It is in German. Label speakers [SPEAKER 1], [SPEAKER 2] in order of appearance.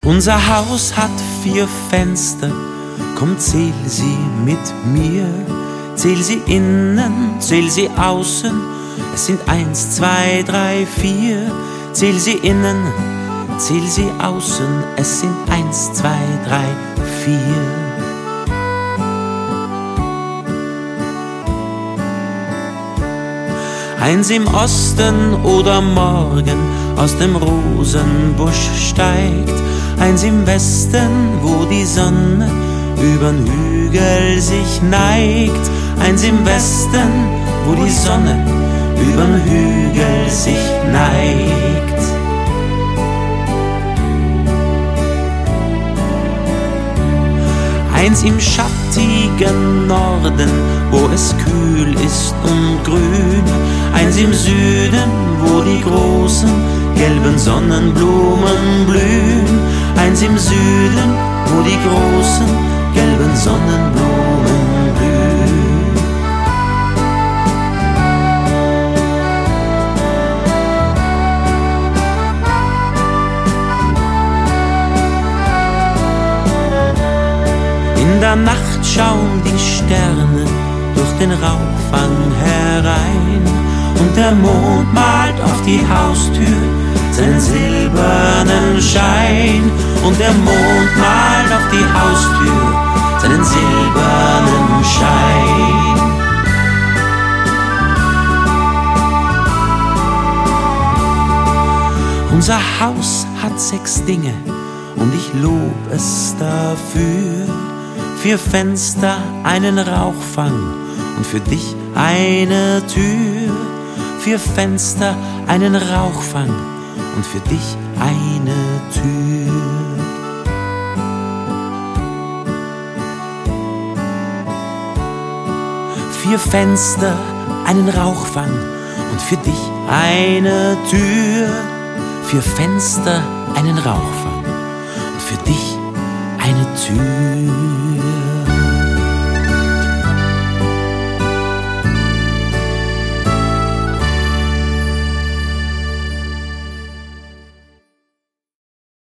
[SPEAKER 1] Unser Haus hat 4 Fenster, komm, zähl sie mit mir. Zähl sie innen, zähl sie außen, es sind 1, 2, 3, 4. Zähl sie innen, zähl sie außen, es sind 1, 2, 3, 4. Eins im Osten oder morgen aus dem Rosenbusch steigt. Eins im Westen, wo die Sonne übern Hügel sich neigt. Eins im Westen, wo die Sonne übern Hügel sich neigt. Eins im schattigen Norden, wo es kühl ist und grün. Eins im Süden, wo die großen gelben Sonnenblumen blühen. Eins im Süden, wo die großen gelben Sonnenblumen blühen. In der Nacht schauen die Sterne durch den Rauchfang herein und der Mond malt auf die Haustür seinen silbernen Schein. Und der Mond malt auf die Haustür seinen silbernen Schein. Unser Haus hat 6 Dinge und ich lob es dafür. 4 Fenster, einen Rauchfang und für dich eine Tür. 4 Fenster, einen Rauchfang und für dich eine Tür. Vier Fenster, einen Rauchfang und für dich eine Tür. 4 Fenster, einen Rauchfang und für dich eine Tür.